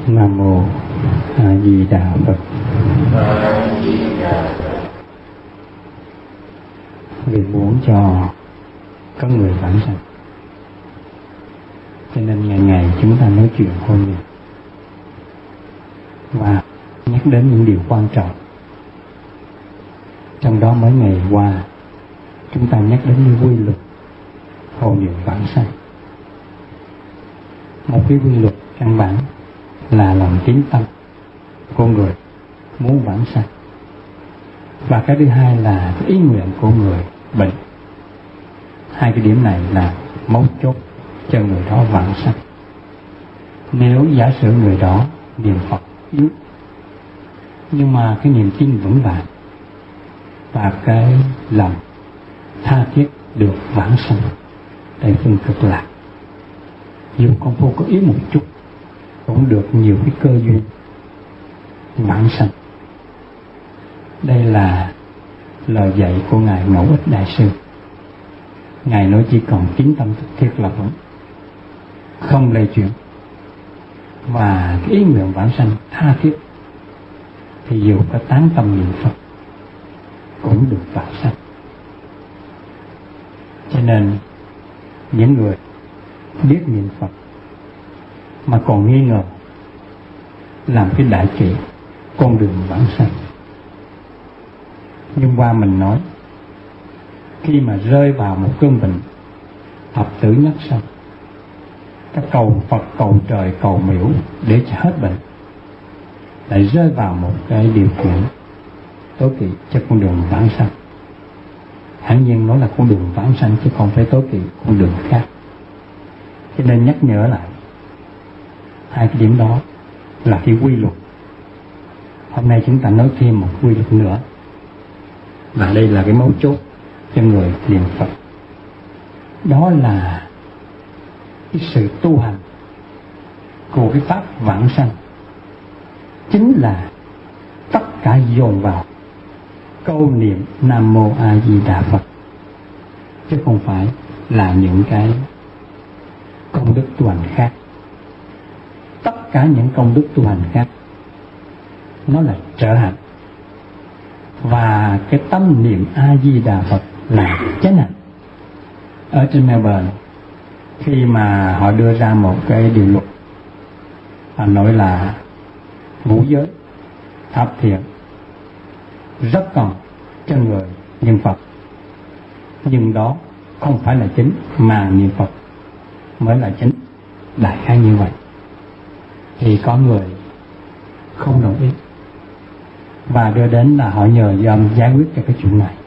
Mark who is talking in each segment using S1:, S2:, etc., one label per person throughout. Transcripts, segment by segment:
S1: Nam mô A Di Đà Phật. Vì muốn cho có người vãng sanh, cho nên ngày ngày chúng ta nói chuyện hôn nhân và nhắc đến những điều quan trọng. Trong đó mấy ngày qua chúng ta nhắc đến những quy luật hôn nhân vãng sanh. Một cái quy luật căn bản là lòng tín tâm của người muốn vãng sanh, và cái thứ hai là cái ý nguyện của người bệnh. Hai cái điểm này là mấu chốt cho người đó vãng sanh. Nếu giả sử người đó niệm Phật yếu, nhưng mà cái niềm tin vững vàng và cái lòng tha thiết được vãng sanh tại phương cực lạc, dù công phu có yếu một chút cũng được nhiều cái cơ duyên vãng sanh. Đây là lời dạy của Ngài Ngẫu Ích Đại Sư. Ngài nói chỉ còn tín tâm thiết là vững, không lay chuyển, và cái ý nguyện vãng sanh tha thiết, thì dù có tán tâm niệm Phật cũng được vãng sanh. Cho nên những người biết niệm Phật mà còn nghi ngờ, làm cái đại kỵ con đường vãng sanh. Nhưng qua mình nói, khi mà rơi vào một cơn bệnh thập tử nhất sinh, các cầu Phật, cầu trời, cầu miễu để cho hết bệnh, lại rơi vào một cái điều kiện tối kỵ cho con đường vãng sanh. Hẳn nhiên nói là con đường vãng sanh chứ không phải tối kỵ con đường khác. Cho nên nhắc nhở lại hai cái điểm đó là cái quy luật. Hôm nay chúng ta nói thêm một quy luật nữa, và đây là cái mấu chốt cho người niệm Phật. Đó là cái sự tu hành của cái pháp vãng sanh, chính là tất cả dồn vào câu niệm Nam Mô A Di Đà Phật, chứ không phải là những cái công đức tu hành khác. Tất cả những công đức tu hành khác nó là trợ hạnh, và cái tâm niệm A Di Đà Phật là chánh hạnh. Ở trên Melbourne, khi mà họ đưa ra một cái điều luật, họ nói là ngũ giới thập thiện rất cần cho người niệm Phật, nhưng đó không phải là chính, mà niệm Phật mới là chính. Đại khái như vậy. Thì có người không đồng ý, và đưa đến là họ nhờ dòm giải quyết cho cái chuyện này.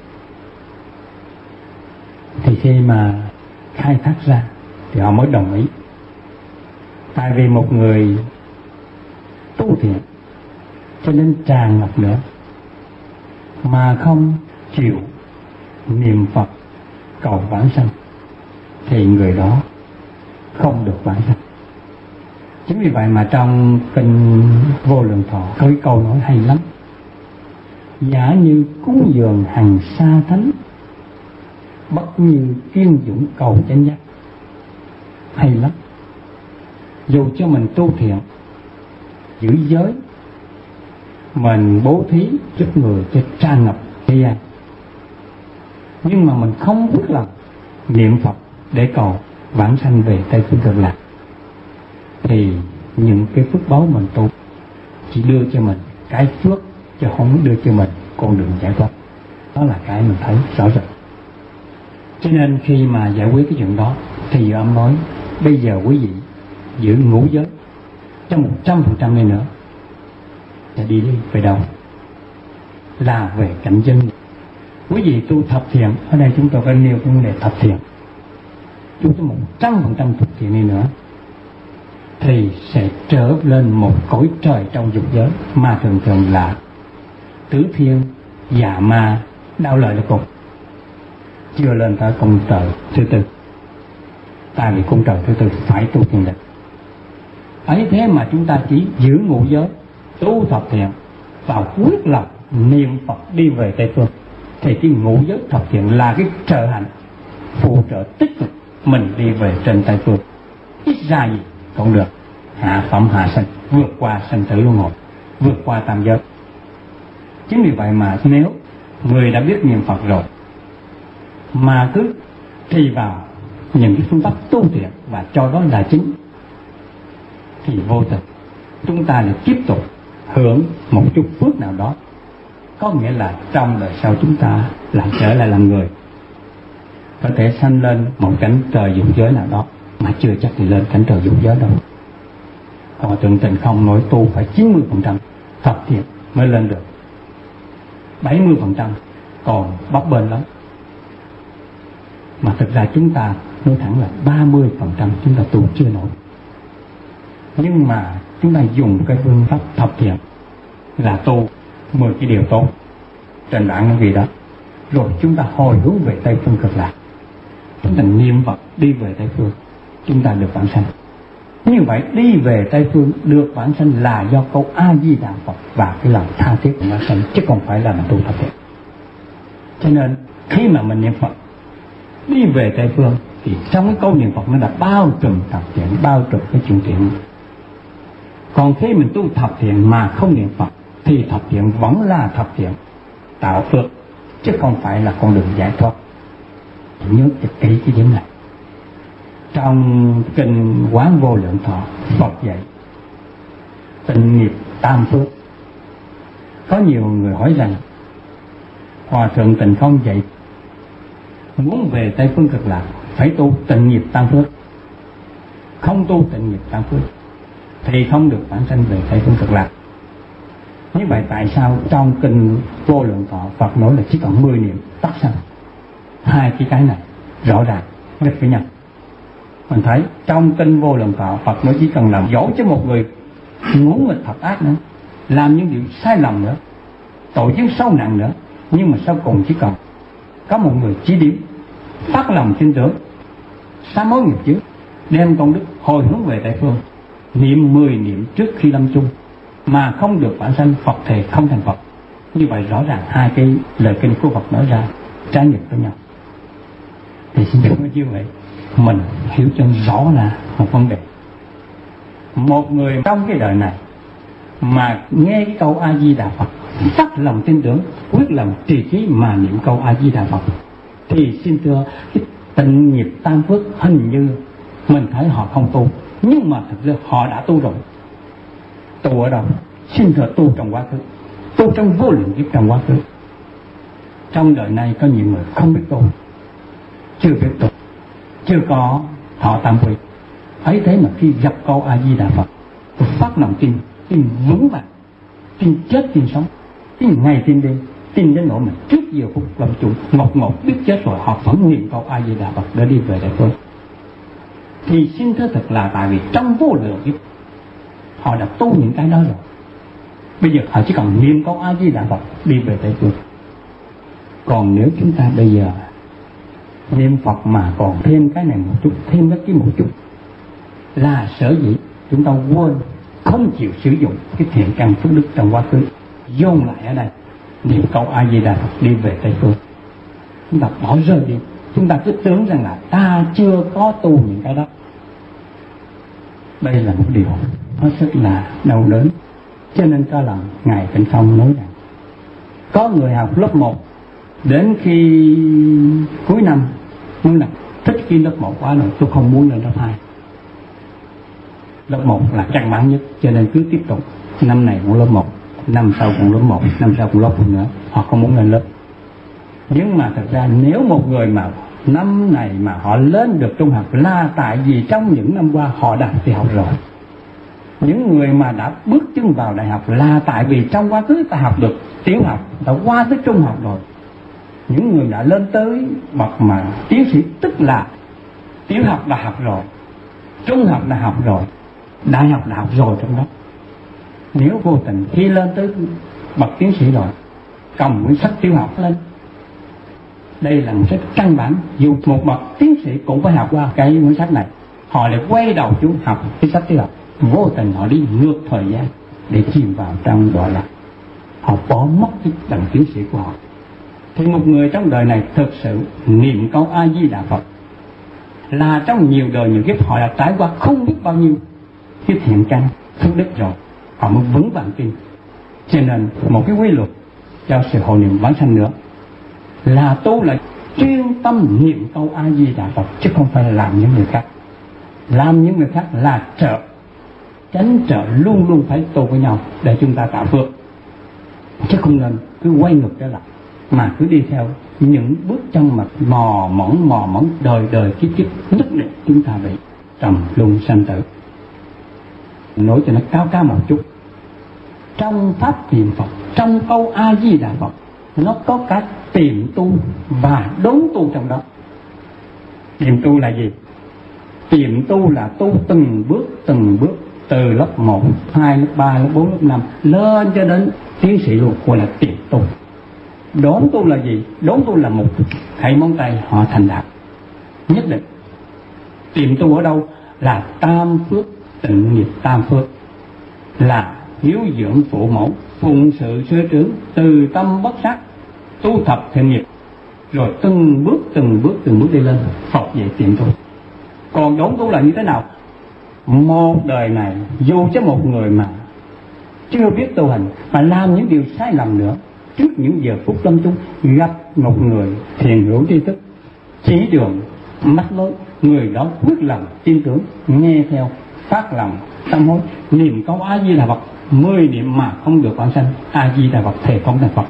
S1: Thì khi mà khai thác ra thì họ mới đồng ý. Tại vì một người tu thiện cho nên tràn ngập nữa, mà không chịu niệm Phật cầu vãng sanh, thì người đó không được vãng sanh. Chính vì vậy mà trong kinh Vô Lượng Thọ có cái câu nói hay lắm: giả như cúng dường hằng sa thánh, bất như kiên dũng cầu chánh giác. Hay lắm. Dù cho mình tu thiện, giữ giới, mình bố thí giúp người cho tràn ngập thế gian, nhưng mà mình không biết lòng niệm Phật để cầu vãng sanh về Tây Phương Cực Lạc, thì những cái phước báu mình tu chỉ đưa cho mình cái phước, chứ không đưa cho mình con đường giải thoát. Đó là cái mình thấy rõ rệt. Cho nên khi mà giải quyết cái chuyện đó, thì ông nói bây giờ quý vị giữ ngũ giới trong 100% này nữa, sẽ đi về đâu? Là về cảnh dân. Quý vị tu thập thiện, ở đây chúng tôi phải nêu cái vấn đề thập thiện. Tu tới 100% thập thiện này nữa, thì sẽ trở lên một cõi trời trong dục giới, mà thường thường là tứ thiên, già ma, đau lợi là cục, chưa lên tới cung trời thứ tư. Tại vì cung trời thứ tư phải tu thiền định. Ấy thế mà chúng ta chỉ giữ ngũ giới, tu thập thiện, và quyết lòng niệm Phật đi về Tây Phương, thì cái ngũ giới thập thiện là cái trợ hạnh phụ trợ tích cực mình đi về trên Tây Phương. Ít ra gì cũng được, hạ phẩm hạ sanh, vượt qua sanh tử luân hồi, vượt qua tam giới. Chính vì vậy mà nếu người đã biết niệm Phật rồi mà cứ trì vào những cái phương pháp tu thiện và cho đó là chính, thì vô tình chúng ta lại tiếp tục hưởng một chút phước nào đó. Có nghĩa là trong đời sau chúng ta lại trở lại làm người, có thể sanh lên một cảnh trời dục giới nào đó, mà chưa chắc thì lên cảnh trời dục giới đâu. Hòa thượng Tịnh Không nói tu phải 90% tập thiện mới lên được, 70% còn bấp bênh lắm. Mà thực ra chúng ta nói thẳng là 30% chúng ta tu chưa nổi. Nhưng mà chúng ta dùng cái phương pháp thập thiện là tu 10 cái điều tốt trên bảng nó ghi đó, rồi chúng ta hồi hướng về Tây Phương Cực Lạc, chúng ta niệm Phật đi về Tây Phương, chúng ta được vãng sanh. Như vậy đi về Tây Phương được vãng sanh là do câu A Di Đà Phật và cái lòng tha thiết của vãng sanh, chứ không phải là mình tu thập thiện. Cho nên khi mà mình niệm Phật đi về Tây Phương thì trong cái câu niệm Phật nó đã bao trùm thập thiện, bao trùm cái chuyện thiện. Còn khi mình tu thập thiện mà không niệm Phật thì thập thiện vẫn là thập thiện tạo phước, chứ không phải là con đường giải thoát. Nhớ cho kỹ cái điểm này. Trong kinh Quán Vô Lượng Thọ, Phật dạy tịnh nghiệp tam phước. Có nhiều người hỏi rằng Hòa thượng Tịnh Không dạy muốn về Tây Phương Cực Lạc phải tu tịnh nghiệp tam phước, không tu tịnh nghiệp tam phước thì không được vãng sanh về Tây Phương Cực Lạc. Như vậy tại sao trong kinh Vô Lượng Thọ Phật nói là chỉ còn 10 niệm tắc sanh? Hai cái này rõ ràng nghịch với nhau. Mình thấy trong kinh Vô Lượng Thọ Phật nói chỉ cần làm dỗ cho một người ngỗ nghịch thật ác nữa, làm những điều sai lầm nữa, tội chứng sâu nặng nữa, nhưng mà sau cùng chỉ cần có một người chỉ điểm, phát lòng tin tưởng, sám hối nghiệp chướng, đem công đức hồi hướng về Tây Phương, niệm 10 niệm trước khi lâm chung mà không được vãng sanh, Phật thề không thành Phật. Như vậy rõ ràng hai cái lời kinh của Phật nói ra trái ngược với nhau. Thì xin thưa như vậy mình hiểu cho rõ là một vấn đề. Một người trong cái đời này mà nghe cái câu A Di Đà Phật, phát lòng tin tưởng, quyết lòng trì trí mà niệm câu A Di Đà Phật, thì xin thưa cái tịnh nghiệp tam phước hình như mình thấy họ không tu, nhưng mà thực ra họ đã tu rồi. Tu ở đâu? Xin thưa tu trong quá khứ, tu trong vô lượng kiếp trong quá khứ. Trong đời này có nhiều người không biết tu, chưa biết tu, chưa có thọ tam quy. Ấy thế mà khi gặp câu A Di Đà Phật, phát lòng tin, tin vững vàng, tin chết tin sống, tin ngày tin đêm, tin đến nỗi mà trước giờ phút lâm chung ngột ngột biết chết rồi họ vẫn niệm câu A Di Đà Phật để đi về Đại Phương. Thì xin thưa thật là tại vì trong vô lượng kiếp họ đã tu những cái đó rồi. Bây giờ họ chỉ cần niệm câu A Di Đà Phật đi về Tây Phương. Còn nếu chúng ta bây giờ niệm Phật mà còn thêm cái này một chút, thêm cái kia một chút, là sở dĩ chúng ta quên, không chịu sử dụng cái thiện căn phước đức trong quá khứ, dồn lại ở đây niệm câu A Di Đà Phật đi về Tây Phương. Chúng ta bỏ rơi đi, chúng ta cứ tưởng rằng là ta chưa có tu những cái đó. Đây là một điều hết sức là đau đớn. Cho nên có lần Ngài Tịnh Không nói rằng có người học lớp 1 đến khi cuối năm nói là thích cái lớp 1 quá rồi, tôi không muốn lên lớp 2. Lớp 1 là căn bản nhất, cho nên cứ tiếp tục. Năm này cũng lớp 1, năm sau cũng lớp 1, năm sau cũng lớp 1 nữa. Họ không muốn lên lớp. Nhưng mà thật ra nếu một người mà năm này mà họ lên được trung học là tại vì trong những năm qua họ đã đi học rồi. Những người mà đã bước chân vào đại học là tại vì trong quá khứ ta học được tiểu học, ta qua tới trung học rồi. Những người đã lên tới bậc mà tiến sĩ, tức là tiểu học đã học rồi, trung học đã học rồi, đại học đã học rồi trong đó. Nếu vô tình khi lên tới bậc tiến sĩ rồi, cầm quyển sách tiểu học lên, đây là một sách căn bản, dù một bậc tiến sĩ cũng phải học qua cái quyển sách này, họ lại quay đầu xuống học cái sách tiểu học. Vô tình họ đi ngược thời gian để chìm vào trong gọi là họ bỏ mất cái bằng tiến sĩ của họ. Thì một người trong đời này thực sự niệm câu A Di Đà Phật là trong nhiều đời nhiều kiếp họ đã trải qua không biết bao nhiêu cái thiện căn phước đức rồi, họ mới vững vàng tin. Cho nên một cái quy luật cho sự hộ niệm vãng sanh nữa là tu là chuyên tâm niệm câu A Di Đà Phật, chứ không phải là làm những người khác. Làm những người khác là trợ, chánh trợ luôn luôn phải tu với nhau để chúng ta tạo phước, chứ không nên cứ quay ngược trở lại mà cứ đi theo những bước chân mà mò mỏng đời đời kiếp kiếp, nhất định chúng ta bị trầm luân sanh tử. Nói cho nó cao cao một chút, trong pháp niệm Phật, trong câu A Di Đà Phật, nó có cả tiệm tu và đốn tu trong đó. Tiệm tu là gì? Tiệm tu là tu từng bước từ lớp 1, 2, lớp 3, lớp 4, lớp 5 lên cho đến tiến sĩ luôn, gọi là tiệm tu. Đốn tu là gì? Đốn tu là một thầy móng tay họ thành đạt nhất định. Tiệm tu ở đâu? Là tam phước, tịnh nghiệp tam phước, là hiếu dưỡng phụ mẫu, phụng sự sư trưởng, từ tâm bất sát, tu thập thiện nghiệp, rồi từng bước đi lên. Phật dạy tiệm tu. Còn đốn tu là như thế nào? Một đời này dù cho một người mà chưa biết tu hành mà làm những điều sai lầm nữa, trước những giờ phút lâm chung gặp một người thiền hữu tri thức chỉ đường mắt lối, người đó quyết lòng tin tưởng, nghe theo, phát lòng tâm hối, niệm câu A Di Đà Phật 10 niệm mà không được vãng sanh, A Di Đà Phật thề không thành Phật.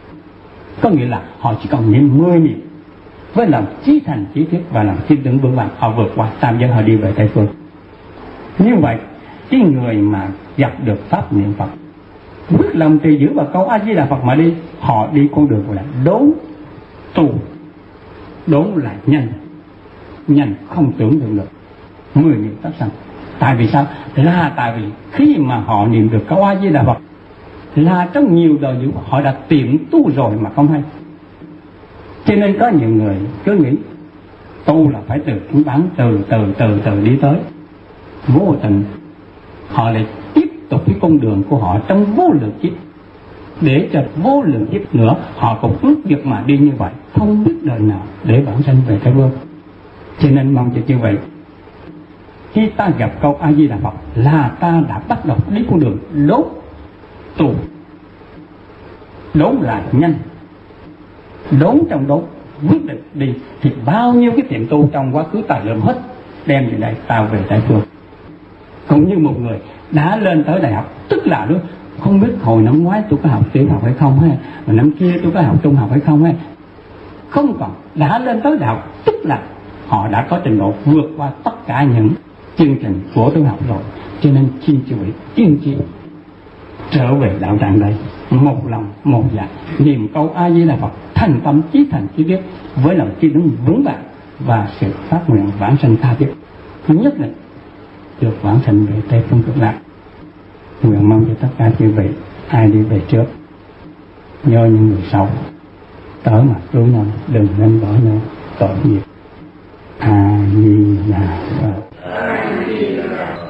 S1: Có nghĩa là họ chỉ cần niệm 10 niệm với lòng chí thành chí thiết và lòng tin tưởng vững vàng, họ vượt qua tam giới, họ đi về Tây phương. Như vậy cái người mà gặp được pháp niệm Phật, quyết lòng trì giữ vào câu A Di Đà Phật mà đi, họ đi con đường gọi là đốn tu. Đốn là nhanh không tưởng tượng được 10 niệm tác sanh. Tại vì sao? Là tại vì khi mà họ niệm được câu A Di Đà Phật là trong nhiều đời dữ họ đã tiệm tu rồi mà không hay. Cho nên có nhiều người cứ nghĩ tu là phải từ chúng bán từ đi tới, vô tình họ lại tiếp tục cái con đường của họ trong vô lượng kiếp, để cho vô lượng kiếp nữa họ cũng ước vực mà đi như vậy, không biết đời nào để vãng sanh về Tây phương. Cho nên mong cho như vậy, khi ta gặp câu A Di Đà Phật là ta đã bắt đầu đi con đường đốn tu. Đốn là nhanh, đốn trong đốn quyết định đi, thì bao nhiêu cái tiệm tu trong quá khứ tài lượng hết đem về đây tao về Tây phương. Cũng như một người đã lên tới đại học, tức là đó không biết hồi năm ngoái tôi có học tiểu học hay không hay, mà năm kia tôi có học trung học hay không hay, không còn, đã lên tới đại học, tức là họ đã có trình độ vượt qua tất cả những chương trình của tôi học rồi. Cho nên xin chú ý kiên trì trở về đạo tràng đây, một lòng một dạ niệm câu A Di Đà Phật, thành tâm chí thành chí biết, với lòng chí đứng vững vàng và sự phát nguyện vãng sanh tha thiết, nhất định được vãng sanh về Tây phương Cực Lạc. Nguyện mong cho tất cả chư vị ai đi về trước nhớ những người sau tới mà cứu nhau, đừng nên bỏ nhau tội nghiệp. A Di Đà Phật.